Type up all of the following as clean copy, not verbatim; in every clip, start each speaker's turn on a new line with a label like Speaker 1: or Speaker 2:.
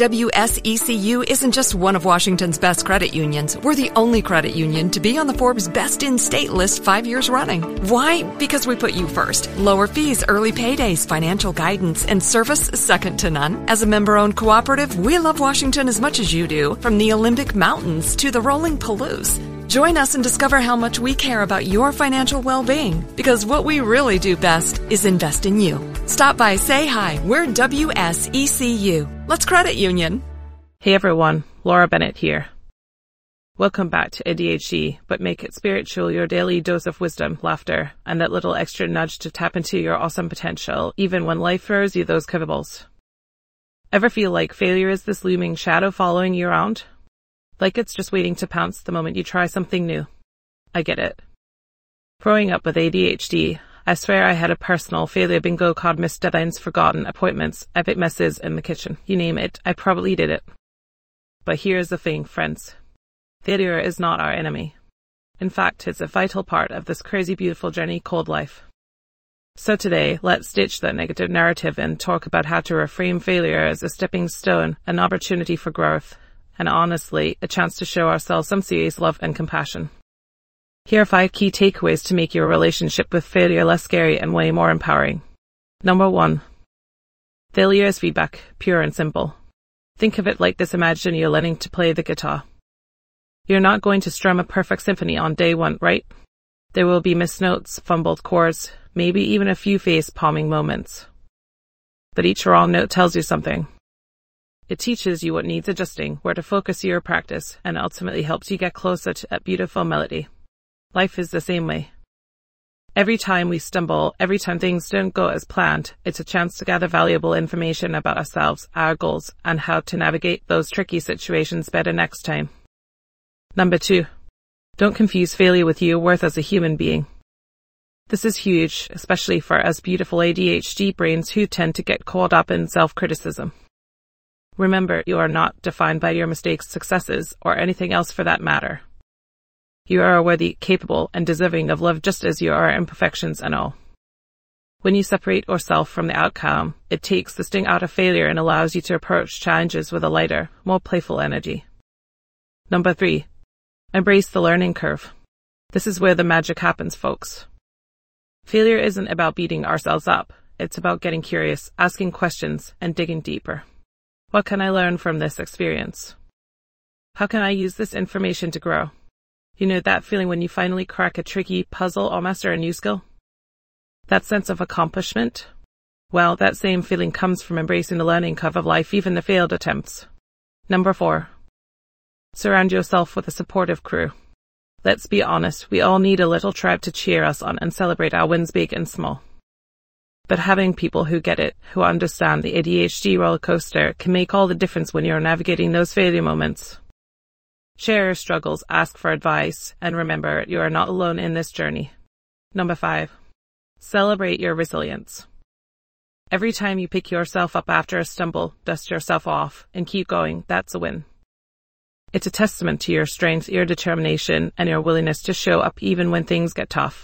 Speaker 1: WSECU isn't just one of Washington's best credit unions. We're the only credit union to be on the Forbes Best in State list 5 years running. Why? Because we put you first. Lower fees, early paydays, financial guidance, and service second to none. As a member-owned cooperative, we love Washington as much as you do, from the Olympic Mountains to the rolling Palouse. Join us and discover how much we care about your financial well-being, because what we really do best is invest in you. Stop by, say hi. We're WSECU. Let's credit union.
Speaker 2: Hey everyone, Laura Bennett here. Welcome back to ADHD, but make it spiritual, your daily dose of wisdom, laughter, and that little extra nudge to tap into your awesome potential, even when life throws you those curveballs. Ever feel like failure is this looming shadow following you around? Like it's just waiting to pounce the moment you try something new. I get it. Growing up with ADHD, I swear I had a personal failure bingo card, missed deadlines, forgotten appointments, epic messes in the kitchen. You name it, I probably did it. But here's the thing, friends. Failure is not our enemy. In fact, it's a vital part of this crazy beautiful journey called life. So today, let's ditch that negative narrative and talk about how to reframe failure as a stepping stone, an opportunity for growth, and honestly, a chance to show ourselves some serious love and compassion. Here are 5 key takeaways to make your relationship with failure less scary and way more empowering. Number 1. Failure is feedback, pure and simple. Think of it like this: imagine you're learning to play the guitar. You're not going to strum a perfect symphony on day 1, right? There will be missed notes, fumbled chords, maybe even a few face-palming moments. But each wrong note tells you something. It teaches you what needs adjusting, where to focus your practice, and ultimately helps you get closer to that beautiful melody. Life is the same way. Every time we stumble, every time things don't go as planned, it's a chance to gather valuable information about ourselves, our goals, and how to navigate those tricky situations better next time. Number 2. Don't confuse failure with your worth as a human being. This is huge, especially for us beautiful ADHD brains who tend to get caught up in self-criticism. Remember, you are not defined by your mistakes, successes, or anything else for that matter. You are worthy, capable, and deserving of love just as you are, imperfections and all. When you separate yourself from the outcome, it takes the sting out of failure and allows you to approach challenges with a lighter, more playful energy. Number 3. Embrace the learning curve. This is where the magic happens, folks. Failure isn't about beating ourselves up. It's about getting curious, asking questions, and digging deeper. What can I learn from this experience? How can I use this information to grow? You know that feeling when you finally crack a tricky puzzle or master a new skill? That sense of accomplishment? Well, that same feeling comes from embracing the learning curve of life, even the failed attempts. Number 4. Surround yourself with a supportive crew. Let's be honest, we all need a little tribe to cheer us on and celebrate our wins, big and small. But having people who get it, who understand the ADHD roller coaster, can make all the difference when you're navigating those failure moments. Share your struggles, ask for advice, and remember, you are not alone in this journey. Number 5. Celebrate your resilience. Every time you pick yourself up after a stumble, dust yourself off, and keep going, that's a win. It's a testament to your strength, your determination, and your willingness to show up even when things get tough.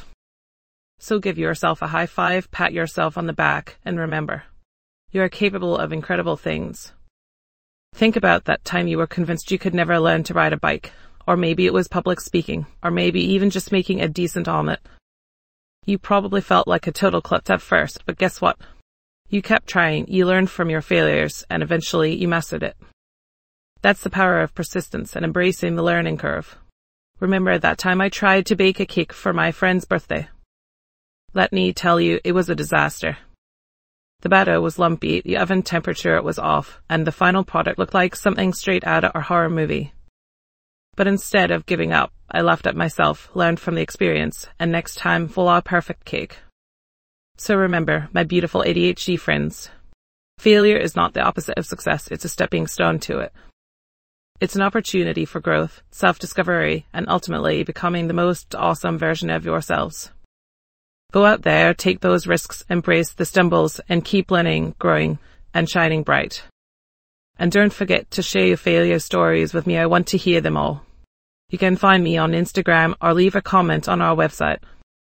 Speaker 2: So give yourself a high five, pat yourself on the back, and remember, you are capable of incredible things. Think about that time you were convinced you could never learn to ride a bike, or maybe it was public speaking, or maybe even just making a decent omelet. You probably felt like a total klutz at first, but guess what? You kept trying, you learned from your failures, and eventually you mastered it. That's the power of persistence and embracing the learning curve. Remember that time I tried to bake a cake for my friend's birthday? Let me tell you, it was a disaster. The batter was lumpy, the oven temperature was off, and the final product looked like something straight out of a horror movie. But instead of giving up, I laughed at myself, learned from the experience, and next time, voila, perfect cake. So remember, my beautiful ADHD friends, failure is not the opposite of success, it's a stepping stone to it. It's an opportunity for growth, self-discovery, and ultimately becoming the most awesome version of yourselves. Go out there, take those risks, embrace the stumbles, and keep learning, growing, and shining bright. And don't forget to share your failure stories with me. I want to hear them all. You can find me on Instagram or leave a comment on our website.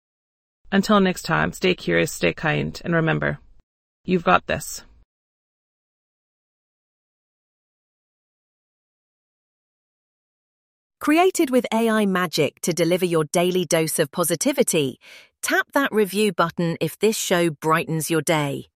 Speaker 2: Until next time, stay curious, stay kind, and remember, you've got this.
Speaker 3: Created with AI magic to deliver your daily dose of positivity, tap that review button if this show brightens your day.